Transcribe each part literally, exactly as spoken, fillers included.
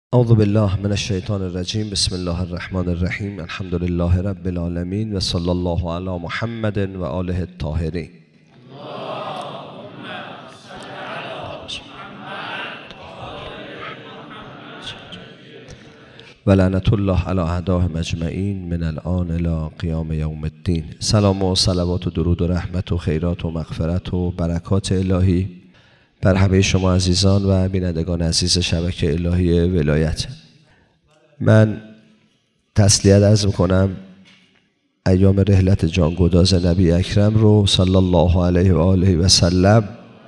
اعوذ بالله من الشیطان الرجیم. بسم الله الرحمن الرحیم. الحمد لله رب العالمین و صلی الله علی محمد و آله الطاهرین. و لعنت الله علی اعدائهم اجمعین من الآن الی قیام یوم الدین. سلام و صلوات و درود و رحمت و خیرات و مغفرت و برکات الهی بر همه شما عزیزان و بینندگان عزیز شبکه الهی ولایت. من تسلیت عرض میکنم ایام رحلت جانگداز نبی اکرم رو صلی الله علیه و آله و سلم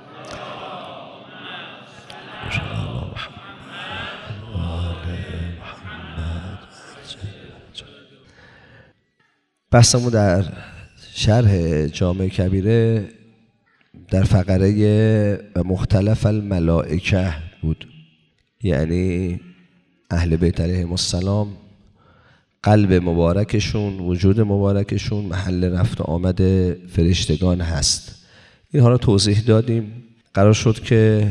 بحثمون در شرح جامع کبیره در فقره مختلف الملائکه بود، یعنی اهل بیت علیهم السلام قلب مبارکشون، وجود مبارکشون محل رفت و آمد فرشتگان هست. اینها رو توضیح دادیم. قرار شد که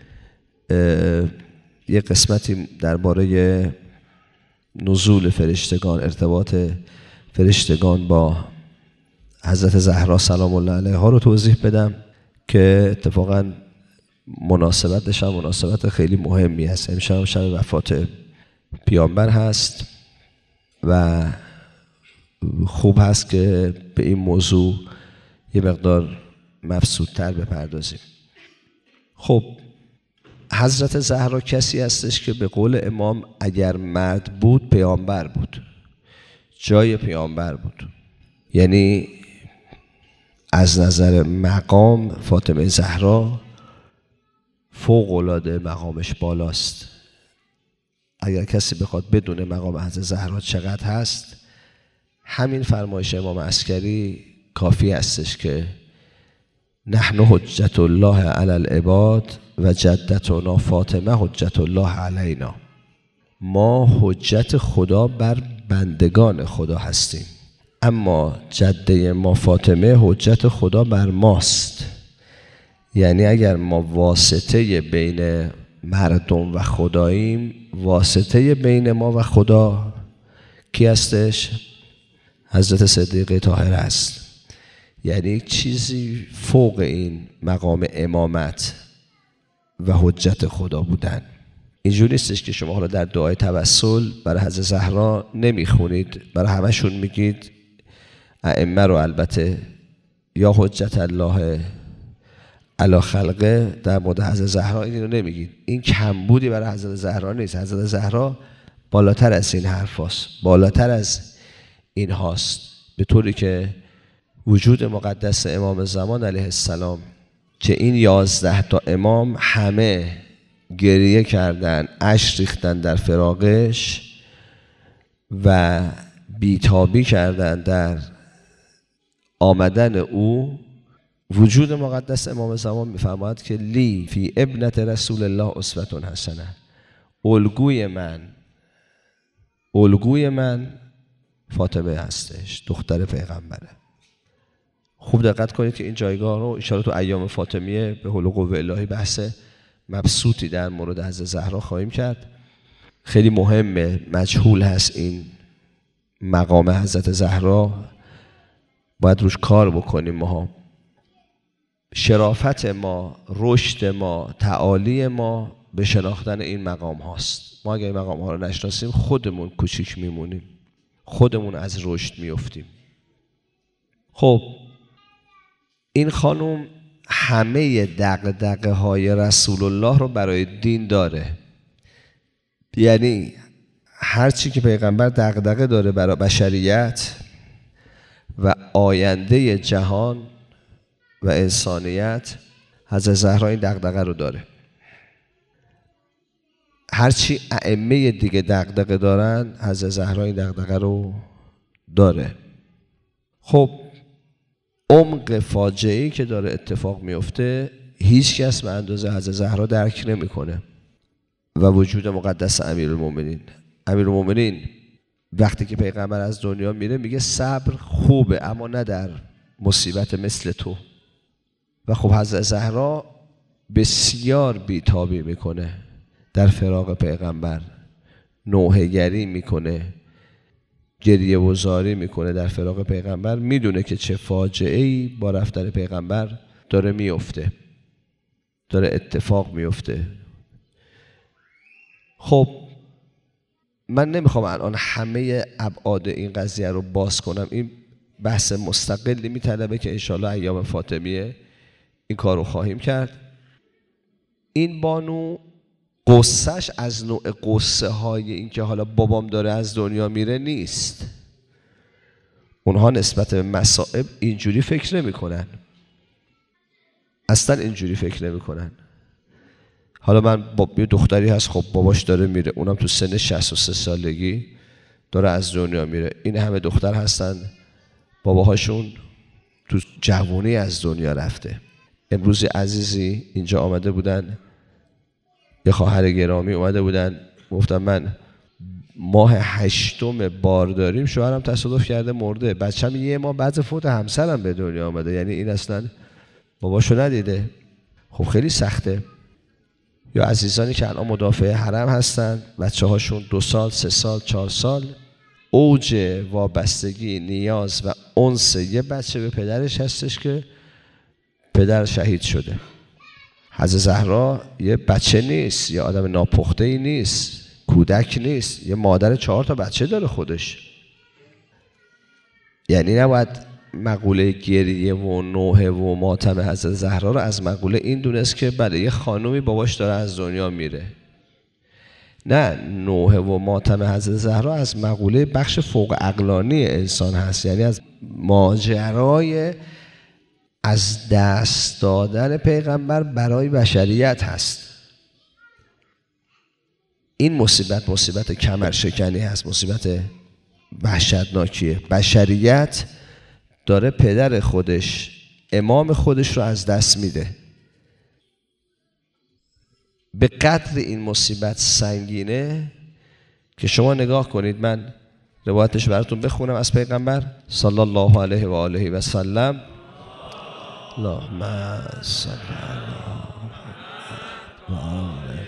یه قسمتی درباره نزول فرشتگان، ارتباط فرشتگان با حضرت زهرا سلام الله علیها رو توضیح بدم که اتفاقا مناسبتش هم مناسبت خیلی مهمی هست. امشب شب وفات پیامبر هست و خوب هست که به این موضوع یه مقدار مبسوط‌تر بپردازیم. خب حضرت زهرا کسی هستش که به قول امام اگر مرد بود پیامبر بود، جای پیامبر بود. یعنی از نظر مقام فاطمه زهرا فوق العاده مقامش بالاست. اگر کسی بخواد بدون مقام حضرت زهرا چقدر هست، همین فرمایش امام عسکری کافی هستش که نحن حجت الله علی العباد و جدتنا فاطمه حجت الله علینا. ما حجت خدا بر بندگان خدا هستیم، اما جده ما فاطمه حجت خدا بر ماست. یعنی اگر ما واسطه بین مردم و خداییم، واسطه بین ما و خدا کی هستش؟ حضرت صدیقه طاهره است. یعنی چیزی فوق این مقام امامت و حجت خدا بودن. اینجوری نیستش که شما حالا در دعای توسل برای حضرت زهرا نمیخونید، برای همشون میگید ائمه رو، البته یا حجت الله علی خلقه در مورد حضرت زهرا این رو نمیگید. این کمبودی برای حضرت زهرا نیست. حضرت زهرا بالاتر از این حرف هاست، بالاتر از این هاست، به طوری که وجود مقدس امام زمان علیه السلام که این یازده تا امام همه گریه کردن، اشک ریختن در فراقش و بیتابی کردن در آمدن او. وجود مقدس امام زمان میفرماید که لی فی ابنت رسول الله اسوة حسنه. الگوی من الگوی من فاطمه هستش، دختر پیغمبره. خوب دقت کنید که این جایگاه رو ان شاء الله تو ایام فاطمیه به حول و قوه الهی بحث مبسوطی در مورد حضرت زهرا خواهیم کرد. خیلی مهمه، مجهول هست این مقام حضرت زهرا، باید روش کار بکنیم. ما شرافت ما، رشد ما، تعالی ما به شناختن این مقام هاست. ما اگر این مقام ها رو نشناسیم خودمون کوچیک میمونیم، خودمون از رشد میفتیم. خب این خانم همه دغدغه های رسول الله رو برای دین داره. یعنی هر چی که پیغمبر دغدغه داره برای بشریت و آینده جهان و انسانیت، حضرت زهرا این دغدغه رو داره. هر چی ائمه دیگه دغدغه دارن، حضرت زهرا این دغدغه رو داره. خب عمق فاجعه‌ای که داره اتفاق میفته هیچ کس به اندازه حضرت زهرا درک نمیکنه. و وجود مقدس امیرالمومنین. امیرالمومنین وقتی که پیغمبر از دنیا میره میگه صبر خوبه اما نه در مصیبت مثل تو. و خب حضرت زهرا بسیار بیتابی میکنه در فراق پیغمبر. نوحه‌گری میکنه، گریه و زاری میکنه در فراق پیغمبر، میدونه که چه فاجعه‌ای با رفتن پیغمبر داره میفته، داره اتفاق میفته. خب من نمیخوام الان همه ابعاد این قضیه رو باز کنم، این بحث مستقلی میطلبه که انشالله ایام فاطمیه این کار رو خواهیم کرد. این بانو قصهش از نوع قصه های این که حالا بابام داره از دنیا میره نیست. اونها نسبت به مصائب اینجوری فکر نمی کنن، اصلا اینجوری فکر نمی کنن. حالا من با یه دختری هست خب باباش داره میره، اونم تو سن شصت و سه سالگی داره از دنیا میره. این همه دختر هستن باباهاشون تو جوانی از دنیا رفته. امروز عزیزی اینجا آمده بودن، یه خواهر گرامی اومده بودن، گفتم من ماه هشتم بار داریم، شوهرم تصادف کرده مرده، بچه‌م یه ماه بعد فوت همسرم به دنیا آمده، یعنی این اصلا باباشو ندیده. خب خیلی سخته. یا عزیزانی که الان مدافع حرم هستن، بچه هاشون دو سال، سه سال، چهار سال، اوج وابستگی، نیاز و انس یه بچه به پدرش هستش که پدر شهید شده. حضرت زهرا یه بچه نیست، یه آدم ناپخته ای نیست، کودک نیست، یه مادر چهار تا بچه داره خودش. یعنی نباید مقوله گریه و نوحه و ماتم حضرت زهرا رو از مقوله این دونست که بله یه خانومی باباش داره از دنیا میره. نه، نوحه و ماتم حضرت زهرا از مقوله بخش فوق عقلانی انسان هست، یعنی از ماجرای از دست دادن پیغمبر برای بشریت هست. این مصیبت مصیبت کمرشکنی هست، مصیبت وحشتناکیه. بشریت داره پدر خودش، امام خودش رو از دست میده. به قدر این مصیبت سنگینه که شما نگاه کنید، من روایتش براتون بخونم از پیغمبر صلی الله علیه و آله و سلم. اللهم صل علی محمد و آل محمد.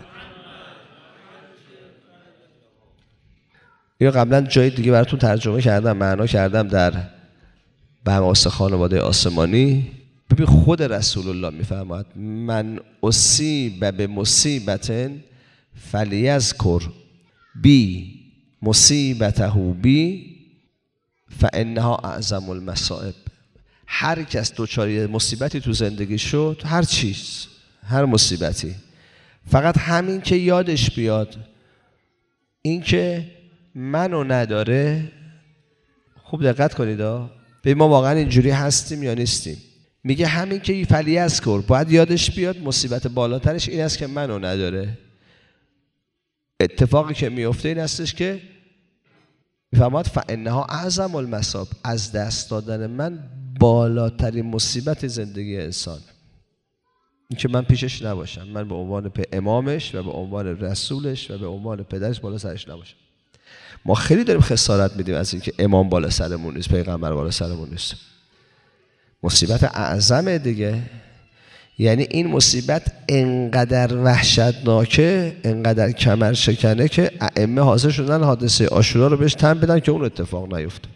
اینو قبلا جای دیگه براتون ترجمه کردم، معنا کردم در بماس خانواده آسمانی. ببین خود رسول الله میفرماید من اصیب به مصیبت فلیذکر بی مصیبته بی فانها اعظم المصائب. هر کس دوچاری مصیبتی تو زندگی شد، هر چیز، هر مصیبتی، فقط همین که یادش بیاد این که منو نداره. خوب دقت کنید ها، به ما واقعا اینجوری هستیم یا نیستیم؟ میگه همین که فلیذکر، باید یادش بیاد مصیبت بالاترش این است که منو نداره. اتفاقی که میفته این هستش که میفهمد فانها اعظم المصائب، از دست دادن من بالاترین مصیبت زندگی انسان این که من پیشش نباشم، من به عنوان امامش و به عنوان رسولش و به عنوان پدرش بالا سرش نباشم. ما خیلی داریم خسارت میدیم از اینکه امام بالا سرمون نیست، پیغمبر بالا سرمون نیست. مصیبت اعظمه دیگه. یعنی این مصیبت انقدر وحشتناکه، انقدر کمر شکنه که ائمه حاضر شدن حادثه عاشورا رو بهش تن بدن که اون اتفاق نیفته.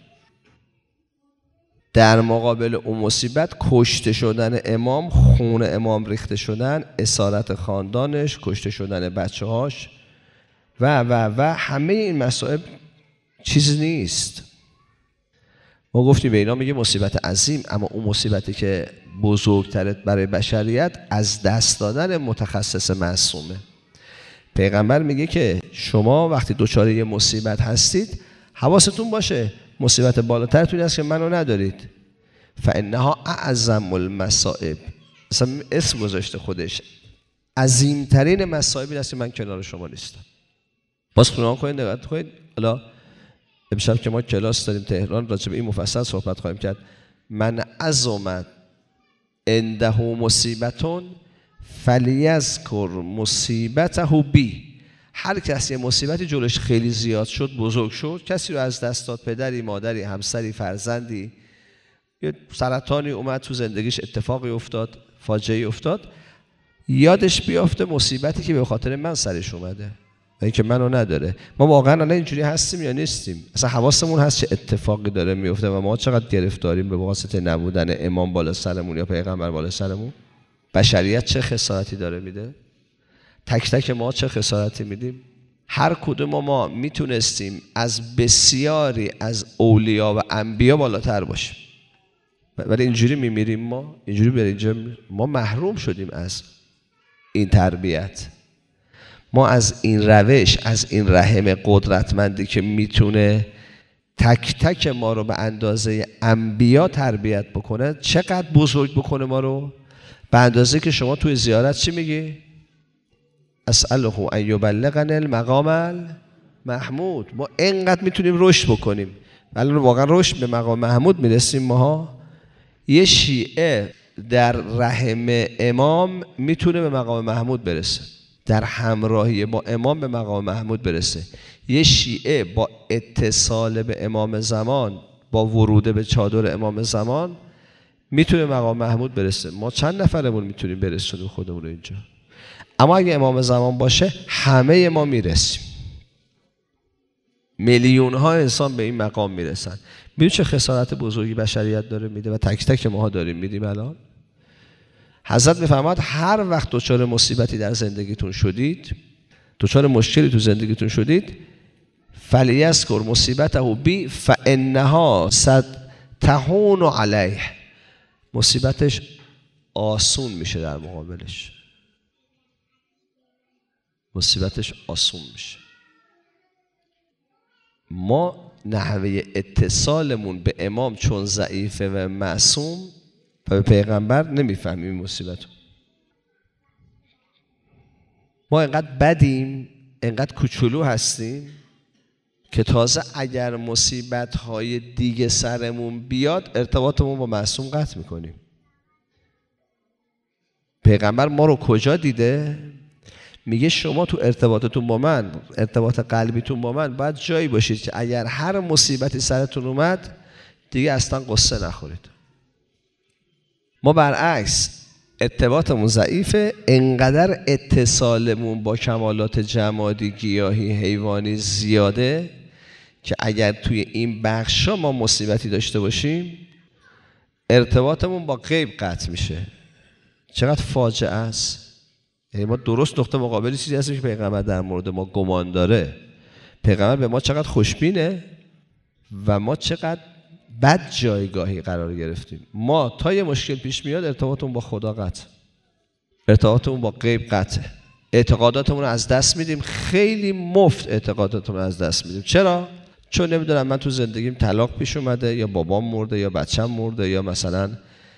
در مقابل اون مصیبت کشته شدن امام، خون امام ریخته شدن، اسارت خاندانش، کشته شدن بچه هاش و و و همه این مصائب چیز نیست. ما گفتیم به اینا میگه مصیبت عظیم، اما اون مصیبتی که بزرگتره برای بشریت از دست دادن متخصص معصومه. پیغمبر میگه که شما وقتی دچار یه مصیبت هستید حواستون باشه مصیبت بالاترتون است که منو ندارید. فانها اعظم المصائب، اصلا اسم گذاشته خودش، عظیمترین مصائب این است که من کنار شما نیستم. باز خونان کنید، نگاه کنید. حالا امشب که ما کلاس داریم تهران راجع به این مفصل صحبت خواهیم کرد. من عظمت عنده مصیبتون فلیذکر مصیبته بی. هر کسی مصیبتی جلوش خیلی زیاد شد، بزرگ شد، کسی رو از دست داد، پدری، مادری، همسری، فرزندی، یه سرطانی اومد تو زندگیش، اتفاقی افتاد، فاجعه‌ای افتاد، یادش بیافته مصیبتی که به خاطر من سرش اومده. این که منو نداره. ما واقعا الان اینجوری هستیم یا نیستیم؟ اصلا حواسمون هست چه اتفاقی داره میفته و ما چقدر گرفتاریم به واسطه نبودن امام بالا سرمون یا پیغمبر بالا سرمون؟ بشریت چه خسارتی داره میده؟ تک تک ما چه خسارتی میدیم؟ هر کدوم ما میتونستیم از بسیاری از اولیا و انبیا بالاتر باشیم، ولی اینجوری میمیریم. ما اینجوری به اینجا ما محروم شدیم از این تربیت، ما از این روش، از این رحم قدرتمندی که میتونه تک تک ما رو به اندازه انبیا تربیت بکنه، چقدر بزرگ بکنه ما رو، به اندازه که شما توی زیارت چی میگی؟ اسأله ان یبلغنی المقام المحمود. ما اینقدر میتونیم رشد بکنیم، ولی واقعا رشد به مقام محمود میرسیم ماها؟ یه شیعه در رحم امام میتونه به مقام محمود برسه، در همراهی با امام به مقام محمود برسه. یه شیعه با اتصال به امام زمان، با ورود به چادر امام زمان میتونه به مقام محمود برسه. ما چند نفرمون میتونیم برسونیم خودمون رو اینجا؟ اما اگه امام زمان باشه همه ما میرسیم، میلیون ها انسان به این مقام میرسن. میدونی چه خسارت بزرگی بشریت داره میده و تک تک ماها داریم میدیم الان؟ حضرت میفرماد هر وقت دچار مصیبتی در زندگیتون شدید، دچار مشکلی تو زندگیتون شدید، فلیذکر مصیبته بی فانها ستهون علیه. مصیبتش آسون میشه در مقابلش، مصیبتش آسون میشه. ما نحوه اتصالمون به امام چون ضعیفه و معصوم و به پیغمبر نمیفهمیم مصیبت. ما اینقدر بدیم، اینقدر کوچولو هستیم که تازه اگر مصیبت‌های دیگه سرمون بیاد ارتباطمون با معصوم قطع میکنیم. پیغمبر ما رو کجا دیده؟ میگه شما تو ارتباطتون با من، ارتباط قلبیتون با من باید جایی باشید که اگر هر مصیبتی سرتون اومد دیگه اصلا قصه نخورید. ما برعکس ارتباطمون ضعیفه، انقدر اتصالمون با کمالات جمادی، گیاهی، حیوانی زیاده که اگر توی این بخشا ما مصیبتی داشته باشیم ارتباطمون با غیب قطع میشه. چقدر فاجعه است. یعنی ما درست نقطه مقابلی چیزی هستیم که پیغمبر در مورد ما گمان داره. پیغمبر به ما چقدر خوشبینه و ما چقدر بد جایگاهی قرار گرفتیم. ما تا یه مشکل پیش میاد ارتباطمون با خدا قطع، ارتباطمون با غیب قطع، اعتقاداتمون رو از دست میدیم. خیلی مفت اعتقاداتمون رو از دست میدیم. چرا؟ چون نمیدونم من تو زندگیم طلاق پیش اومده، یا بابام مرده، یا بچم مرده، یا مثلا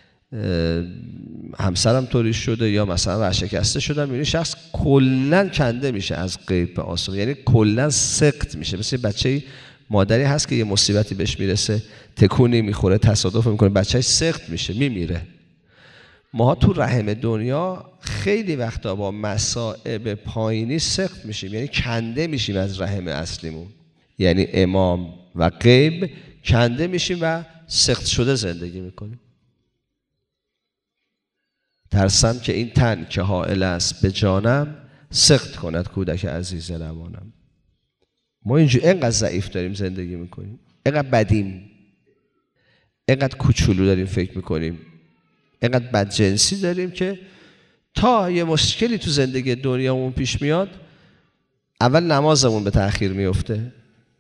همسرم طوری شده، یا مثلا ورشکسته شدم. یعنی شخص کلا کنده میشه از غیب به آسمان، یعنی کلا سقط میشه. مثل بچه‌ای مادری هست که یه مصیبتی بهش میرسه، تکونی میخوره، تصادف میکنه، بچه‌ش سقط میشه، میمیره. ما تو رحم دنیا خیلی وقتا با مصائب پایینی سقط میشیم، یعنی کنده میشیم از رحم اصلیمون، یعنی امام و غیب کنده میشیم و سقط شده زندگی میکنیم. ترسم که این تن که حائل است به جانم، سقط کند کودک عزیز روانم. ما اینجور اینقدر ضعیف داریم زندگی میکنیم، اینقدر بدیم، اینقدر کوچولو داریم فکر میکنیم، اینقدر بدجنسی داریم که تا یه مشکلی تو زندگی دنیامون پیش میاد اول نمازمون به تأخیر میفته،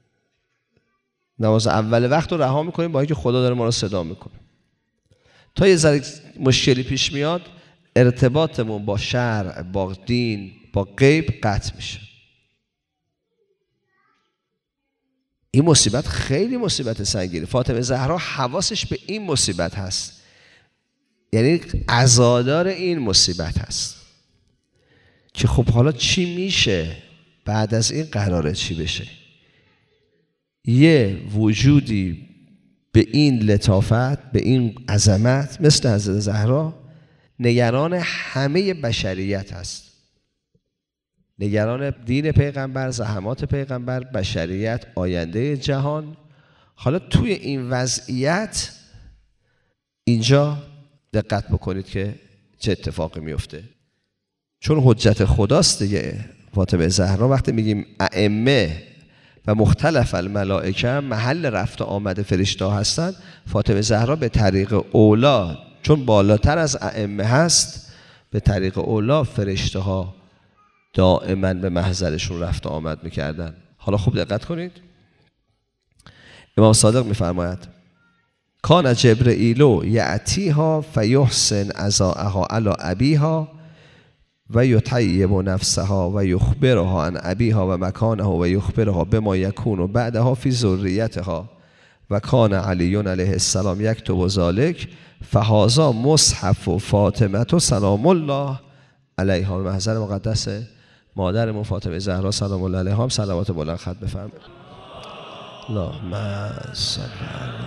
نماز اول وقت رو رها میکنیم با اینکه خدا داره ما رو صدا میکنه. تا یه ذره مشکلی پیش میاد ارتباطمون با شرع، با دین، با غیب قطع میشه. این مصیبت خیلی مصیبت سنگینه. فاطمه زهرا حواسش به این مصیبت هست، یعنی عزادار این مصیبت هست که خب حالا چی میشه بعد از این، قراره چی بشه. یه وجودی به این لطافت، به این عظمت مثل حضرت زهرا نگران همه بشریت هست، نگران دین پیغمبر، زحمات پیغمبر، بشریت، آینده جهان. حالا توی این وضعیت اینجا دقت بکنید که چه اتفاقی میفته، چون حجت خداست دیگه. فاطمه زهرا وقتی میگیم ائمه و مختلف الملائکه محل رفت و آمد فرشته هستند، فاطمه زهرا به طریق اولا چون بالاتر از ائمه هست، به طریق اولا فرشته ها دائما به محضرشون رفت و آمد میکردن. حالا خوب دقت کنید، امام صادق میفرماید کان جبرئیل یأتیها فیحسن عزاءها علی ابیها و یطیب نفسها و یخبرها عن ابیها و مکانه و یخبرها بما یکون بعدها فی ذریتها و کان علی علیه السلام یکتب ذلک فهذا مصحف فاطمه سلام الله علیها. به محضر مقدس مادرمون فاطمه زهرا سلام الله علیها هم صلوات بلند ختم بفرمایید. اللهم صل علی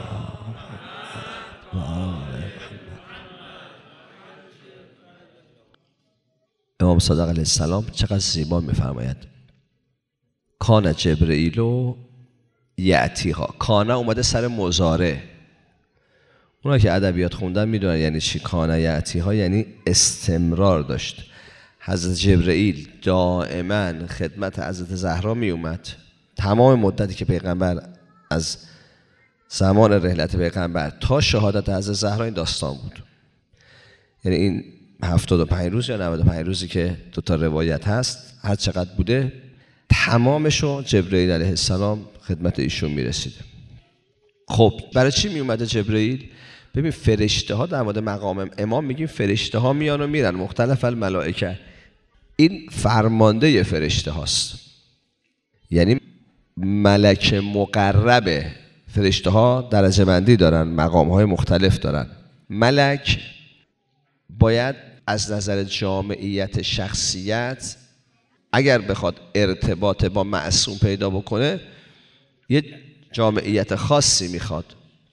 محمد. امام صادق علیه السلام چقدر زیبا میفرماید کان جبرئیل یأتیها. کانه اومده سر مضارع. اونا که ادبیات خوندن میدونن یعنی چی. کانه یأتیها یعنی استمرار داشت. حضرت جبرئیل دائما خدمت حضرت زهرا می اومد. تمام مدتی که پیغمبر از زمان رحلت پیغمبر تا شهادت حضرت زهرا این داستان بود. یعنی این هفتاد و پنج روز یا نود و پنج روزی که دو تا روایت هست هر چقدر بوده تمامشو جبرئیل علیه السلام خدمت ایشون میرسیده. خب برای چی می اومده جبرئیل؟ ببین فرشته ها در مورد مقام امام میگیم فرشته ها میان و میرن، مختلف الملائکه. این فرمانده فرشته هاست، یعنی ملک مقرب. فرشته ها درجه بندی دارن، مقام های مختلف دارن. ملک باید از نظر جامعیت شخصیت اگر بخواد ارتباط با معصوم پیدا بکنه یه جامعیت خاصی میخواد.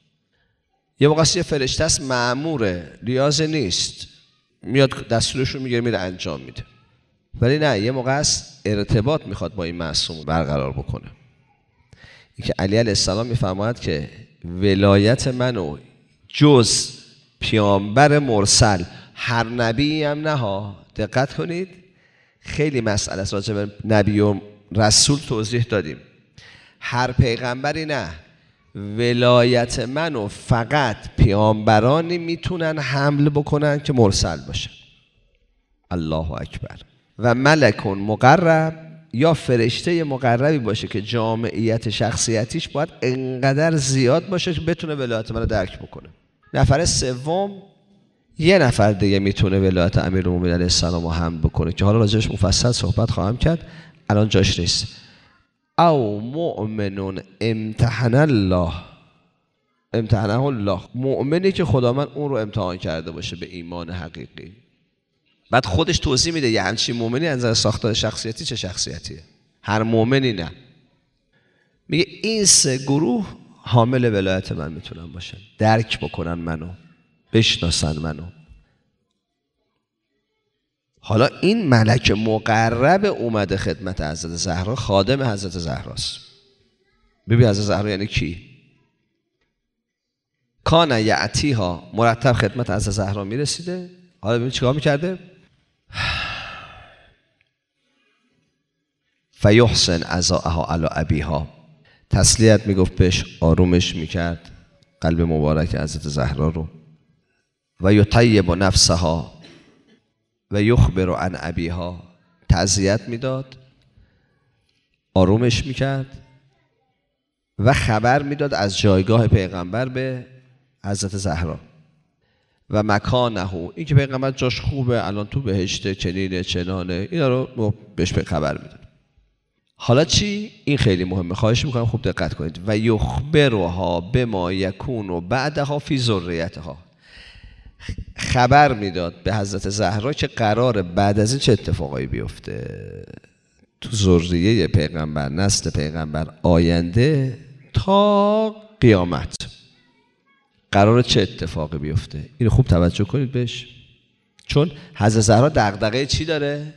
یه موقع یه فرشته است مأموره، ریاض نیست، میاد دستورشو میگیره میره انجام میده. ولی نه، یه موقع است ارتباط میخواد با این معصوم برقرار بکنه. این که علی علیه السلام میفرماید که ولایت منو جز پیامبر مرسل هر نبی هم نه ها. دقت کنید خیلی مسئله است راجع به نبی و رسول توضیح دادیم. هر پیغمبری نه، ولایت منو فقط پیامبرانی میتونن حمل بکنن که مرسل باشن. الله اکبر. و ملکون مقرب یا فرشته مقربی باشه که جامعیت شخصیتیش باید انقدر زیاد باشه که بتونه ولایت منو درک بکنه. نفر سوم یه نفر دیگه میتونه ولایت امیرالمومنین علیه السلام رو حمل بکنه که حالا راجعش مفصل صحبت خواهم کرد، الان جاش نیست. او مؤمنون امتحن الله امتحنه الله، مؤمنی که خدا من اون رو امتحان کرده باشه به ایمان حقیقی. بعد خودش توضیح میده یه همچین مؤمنی از نظر ساختار شخصیتی چه شخصیتیه. هر مؤمنی نه، میگه این سه گروه حامل ولایت من میتونن باشن، درک بکنن منو، بشناسن منو. حالا این ملک مقرب اومده خدمت حضرت زهرا، خادم حضرت زهراست. ببین حضرت زهرا یعنی کی؟ کان یأتیها، مرتب خدمت حضرت زهرا میرسیده. حالا ببین چیکار میکرده؟ فیحسن عزاءها علی ابیها، تسلیت میگفت بهش، آرومش میکرد قلب مبارک حضرت زهرا رو. و یطیب نفسها و یخبر عن ابیها، تعزیت میداد، آرومش میکرد و خبر میداد از جایگاه پیغمبر به حضرت زهرا. و مکانه، این که پیغمبر جاش خوبه، الان تو بهشته، چنینه چنانه، اینا رو بهش به خبر میداد. حالا چی؟ این خیلی مهمه، خواهش میکنم خوب دقت کنید. و یخبرها بما یکون بعدها فی ذریتها، خبر میداد به حضرت زهرا که قرار بعد از این چه اتفاقایی بیفته تو ذریه پیغمبر، نسل پیغمبر آینده تا قیامت قرار چه اتفاقی بیفته. اینو خوب توجه کنید بهش، چون حضرت زهرا دغدغه چی داره؟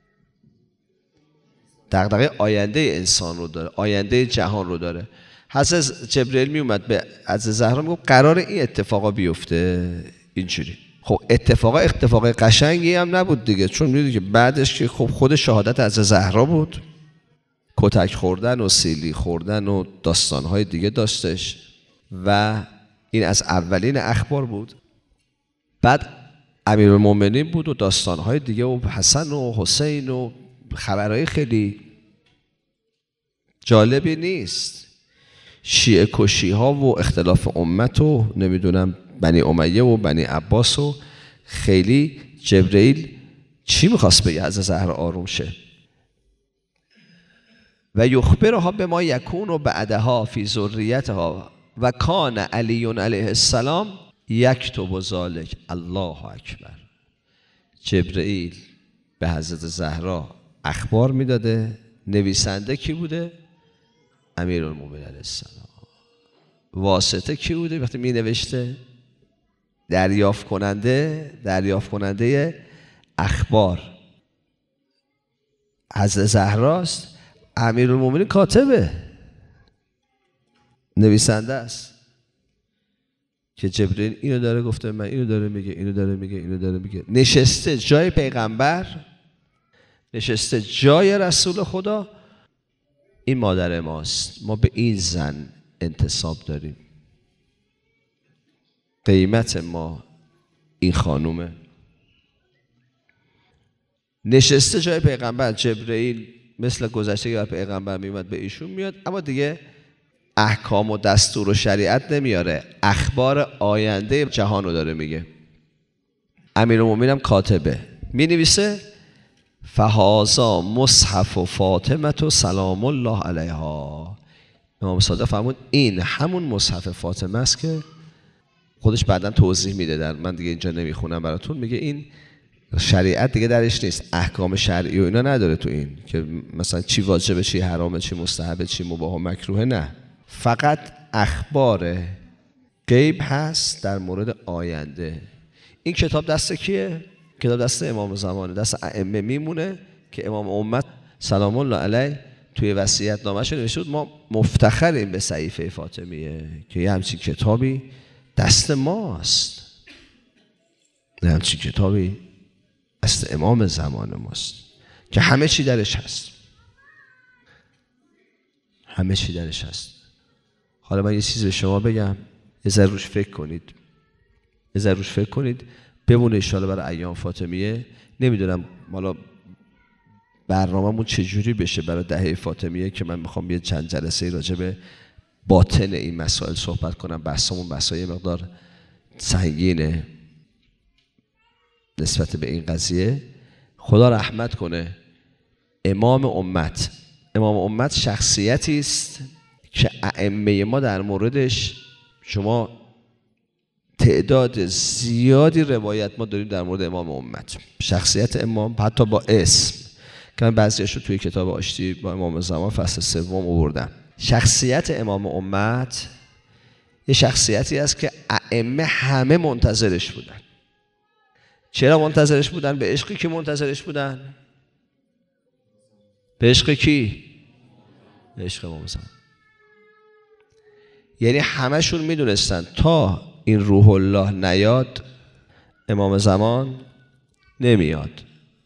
دغدغه آینده انسان رو داره، آینده جهان رو داره. حضرت جبرئیل می اومد به حضرت زهرا میگفت قرار این اتفاقا بیفته اینجوری. خب اتفاقا اتفاق قشنگی هم نبود دیگه، چون میدونی که بعدش که خب خود شهادت از زهرا بود، کتک خوردن و سیلی خوردن و داستانهای دیگه داشتش و این از اولین اخبار بود. بعد امیرالمومنین بود و داستانهای دیگه و حسن و حسین و خبرهای خیلی جالبی نیست. شیعه کشی ها و اختلاف امت و نمیدونم بنی امیه و بنی عباس و خیلی جبرئیل چی میخواست بگه از زهرا آروم شه؟ و یخبرها به ما یکون و بعدها فی ذریتها و کان علی علیه السلام یکتب ذلک. الله اکبر. جبرئیل به حضرت زهرا اخبار میداده. نویسنده کی بوده؟ امیرالمومنین علیه السلام. واسطه کی بوده وقتی می نوشته؟ دریافت کننده دریافت کننده اخبار حضرت زهراست. امیرالمومنین کاتبه، نویسنده است که جبرئیل اینو داره گفته، من اینو داره میگه، اینو داره میگه، اینو داره میگه. نشسته جای پیغمبر، نشسته جای رسول خدا. این مادر ماست، ما به این زن انتساب داریم، قیمت ما این خانومه. نشسته جای پیغمبر. جبرئیل مثل گذشته که پیغمبر میومد به ایشون میاد، اما دیگه احکام و دستور و شریعت نمیاره، اخبار آینده جهان رو داره میگه. امیرالمومنین هم کاتبه، می نویسه فهذا مصحف فاطمه سلام الله علیها. امام صادق فرمود این همون مصحف فاطمه است که خودش بعداً توضیح میده، در من دیگه اینجا نمیخونم براتون. میگه این شریعت دیگه درش نیست، احکام شرعی و اینا نداره تو این که مثلا چی واجبه، چی حرامه، چی مستحبه، چی مباح و مکروه، نه، فقط اخبار غیب هست در مورد آینده. این کتاب دست کیه؟ کتاب دست امام زمانه، دست ائمه میمونه که امام امت سلام الله علیه توی وصیت نامه‌اش نوشته بود ما مفتخریم به صحیفه فاطمیه که یه همچین کتابی دست ماست، یه همچین کتابی دست امام زمان ماست که همه چی درش هست، همه چی درش هست. حالا من یه چیز به شما بگم، یه ذره روش فکر کنید، یه ذره روش فکر کنید، بمونه انشاءالله برای ایام فاطمیه. نمیدونم حالا برنامه‌مون چجوری بشه برای دهه فاطمیه که من میخوام یه چند جلسه راجع به باطن این مسائل صحبت کنم. بحثمون بحثای مقدار سنگینه نسبت به این قضیه. خدا رحمت کنه امام امت. امام امت شخصیتی است که ائمه ما در موردش، شما تعداد زیادی روایت ما داریم در مورد امام امت، شخصیت امام، حتی با اسم که من بعضیش رو توی کتاب آشتی با امام زمان فصل سوم آوردم. شخصیت امام امت یه شخصیتی است که ائمه همه منتظرش بودن. چرا منتظرش بودن؟ به عشقی که منتظرش بودن. به عشق کی؟ به عشق امام زمان. یعنی همشون میدونستن تا این روح الله نیاد امام زمان نمیاد.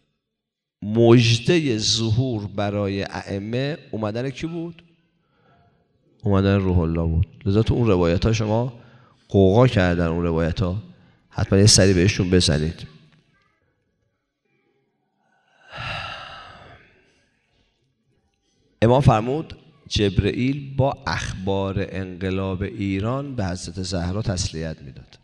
مژده ظهور برای ائمه اومدن کی بود؟ اومدن روح الله بود. لذا تو اون روایت ها شما قوقا کردن، اون روایت ها حتما یه سری بهشون بزنید. امام فرمود جبرئیل با اخبار انقلاب ایران به حضرت زهرا تسلیت میداد.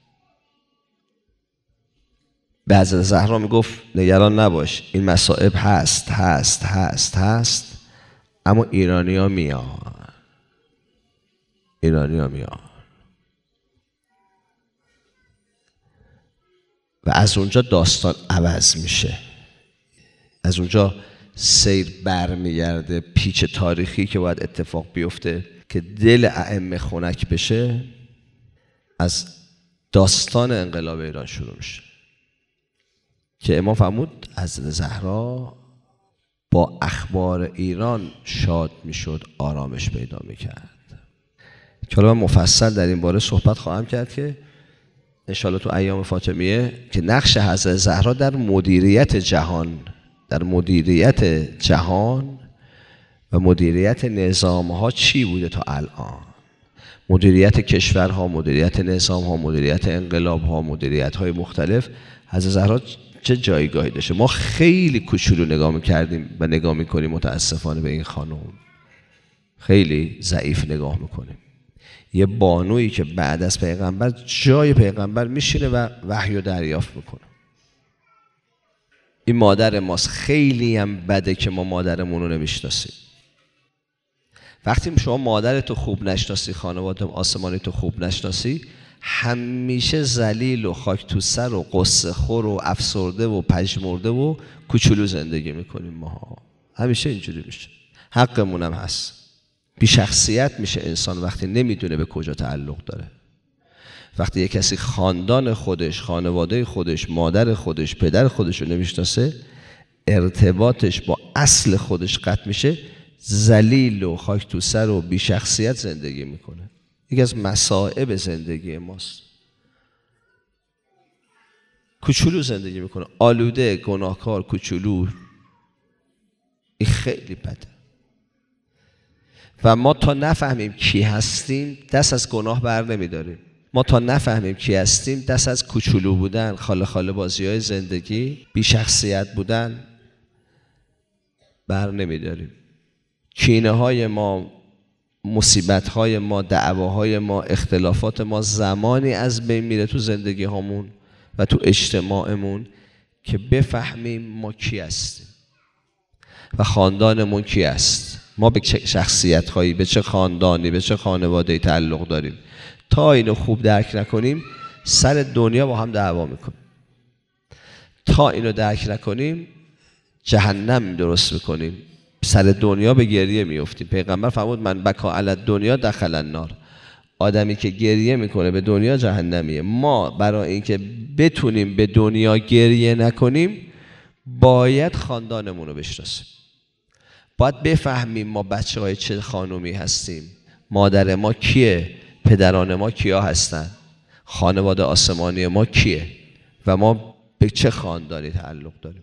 به حضرت زهرا میگفت نگران نباش، این مصائب هست هست هست هست اما ایرانی ها میان، ایرانی ها میان. و از اونجا داستان عوض میشه، از اونجا سیر برمیگرده. پیچ تاریخی که باید اتفاق بیفته که دل ائمه خنک بشه، از داستان انقلاب ایران شروع میشه که امام فرمود حضرت زهرا با اخبار ایران شاد میشد، آرامش پیدا میکرد. که حالا من مفصل در این باره صحبت خواهم کرد که انشالله تو ایام فاطمیه که نقش حضرت زهرا در مدیریت جهان در مدیریت جهان و مدیریت نظام‌ها چی بوده تا الان، مدیریت کشورها، مدیریت نظام‌ها، مدیریت انقلاب‌ها، مدیریت‌های مختلف، حضرت زهرا چه جایگاهی داشته. ما خیلی کوچولو نگاه می‌کردیم و نگاه می‌کنیم متاسفانه به این خانم، خیلی ضعیف نگاه می‌کنیم. یه بانویی که بعد از پیغمبر جای پیغمبر میشینه و وحی رو دریافت میکنه. این مادر ماست. خیلی هم بده که ما مادرمون رو نمیشناسیم. وقتی شما مادرتو خوب نشناسی، خانواده آسمانی تو خوب نشناسی، همیشه ذلیل و خاک تو سر و قصه خور و افسرده و پژمرده و کوچولو زندگی میکنیم. ما همیشه اینجوری میشه. حقمون هم هست. بی شخصیت میشه انسان وقتی نمیدونه به کجا تعلق داره. وقتی یک کسی خاندان خودش، خانواده خودش، مادر خودش، پدر خودش رو نمیشناسه، ارتباطش با اصل خودش قطع میشه، ذلیل و خاک تو سر و بی شخصیت زندگی میکنه. یکی از مصائب زندگی ماست. کوچولو زندگی میکنه، آلوده، گناهکار، کوچولو. این خیلی بده. و ما تا نفهمیم کی هستیم دست از گناه بر نمیداریم. ما تا نفهمیم کی هستیم دست از کوچولو بودن، خاله خاله بازی های زندگی، بی شخصیت بودن بر نمیداریم. کینه های ما، مصیبت های ما، دعواهای ما، اختلافات ما زمانی از بین میره تو زندگی هامون و تو اجتماعمون که بفهمیم ما کی هستیم و خاندانمون کی است. ما به چه شخصیت هایی، به چه خاندانی، به چه خانواده‌ای تعلق داریم. تا اینو خوب درک نکنیم سر دنیا با هم دعوا میکنیم. تا اینو درک نکنیم جهنم درست میکنیم، سر دنیا به گریه میافتیم. پیغمبر فرمود من بکا علی الدنیا دخل النار. آدمی که گریه میکنه به دنیا جهنمیه. ما برای اینکه بتونیم به دنیا گریه نکنیم باید خاندانمون رو بشناسیم. باید بفهمیم ما بچه های چه خانومی هستیم، مادر ما کیه، پدران ما کیا هستن، خانواده آسمانی ما کیه و ما به چه خاندانی تعلق داریم.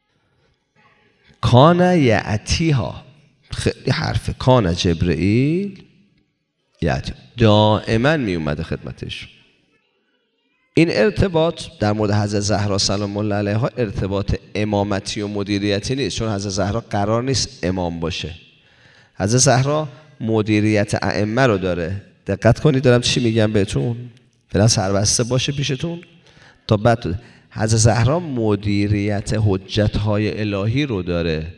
کان یعتیها، خیلی حرف کان جبرئیل یعتی، دائما می اومده خدمتش. این ارتباط در مورد حضرت زهرا سلام الله علیها ارتباط امامتی و مدیریتی نیست، چون حضرت زهرا قرار نیست امام باشه. حضرت زهرا مدیریت ائمه رو داره. دقت کنید دارم چی میگم بهتون، فعلا سربسته باشه پیشتون تا بعد. حضرت زهرا مدیریت حجت‌های الهی رو داره،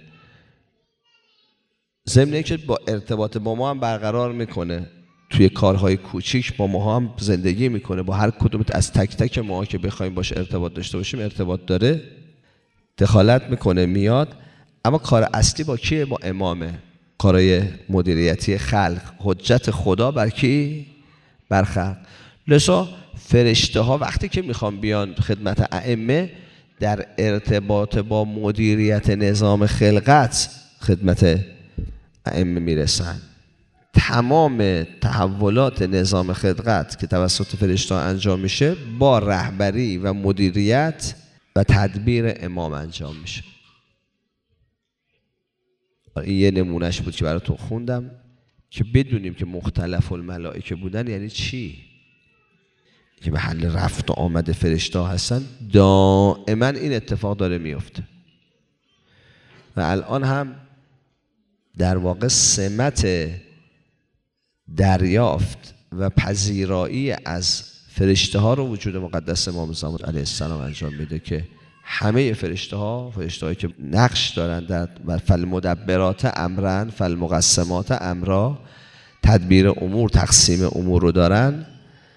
ضمن اینکه با ارتباط با ما هم برقرار میکنه، توی کارهای کوچیک با ما هم زندگی میکنه. با هر کدوم از تک تک ما که بخوایم باش ارتباط داشته باشیم ارتباط داره، دخالت میکنه، میاد. اما کار اصلی با کیه؟ با امامه. کارهای مدیریتی خلق، حجت خدا بر کی؟ بر خلق. لذا فرشته ها وقتی که میخوان بیان خدمت ائمه در ارتباط با مدیریت نظام خلقت خدمت ائمه میرسن. تمام تحولات نظام خلقت که توسط فرشته ها انجام میشه با رهبری و مدیریت و تدبیر امام انجام میشه. این یه نمونهش بود که براتون خوندم که بدونیم که مختلف الملائکه بودن یعنی چی، که به حل رفت و آمد فرشته ها هستن. دائما این اتفاق داره میفته و الان هم در واقع سمت دریافت و پذیرایی از فرشته ها رو وجود مقدس امام زمان علیه السلام انجام میده که همه فرشته ها، فرشته هایی که نقش دارن در فالمدبرات امرن فالمقسمات امرا، تدبیر امور، تقسیم امور رو دارن،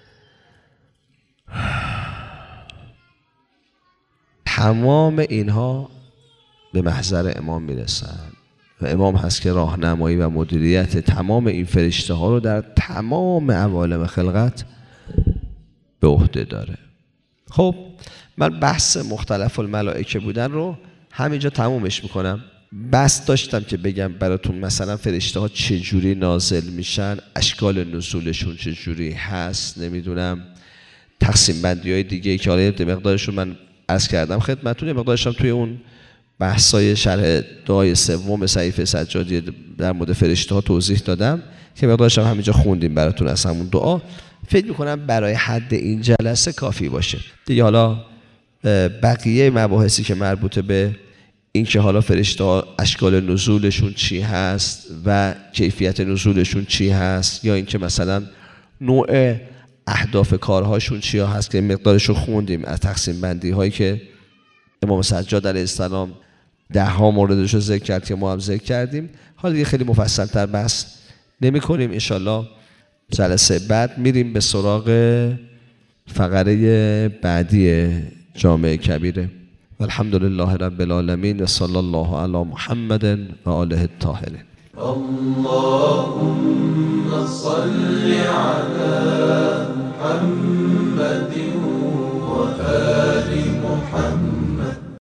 تمام اینها به محضر امام میرسن و امام هست که راهنمایی و مدیریت تمام این فرشته ها رو در تمام عوالم خلقت به عهده داره. خب من بحث مختلف الملائکه بودن رو همینجا تمومش میکنم. بس داشتم که بگم براتون مثلا فرشته ها چجوری نازل میشن، اشکال نزولشون چجوری هست، نمیدونم تقسیم بندی های دیگه که حالا یه مقدارشون من عرض کردم خدمتتون، یه مقدارش هم توی اون بحثای شرح دعای سوم صحیفه سجادی در مورد فرشته ها توضیح دادم که مقدارش هم همینجا خوندیم براتون از همون دعا. فکر میکنم برای حد این جلسه کافی باشه دیگه. حالا بقیه مباحثی که مربوط به این که حالا فرشته ها اشکال نزولشون چی هست و کیفیت نزولشون چی هست، یا اینکه مثلا نوع اهداف کارهاشون چی هست که مقدارشو خوندیم از تقسیم بندی هایی که امام سجاد علیه السلام ده ها موردش رو ذکر کرد که ما هم ذکر کردیم. حالا دیگه خیلی مفصل تر بحث نمی کنیم. انشالله جلسه بعد میریم به سراغ فقره بعدی جامع کبیره. والحمدلله رب العالمین و صلی الله علی محمد و آله الطاهرین. اللهم صل علی محمد و آله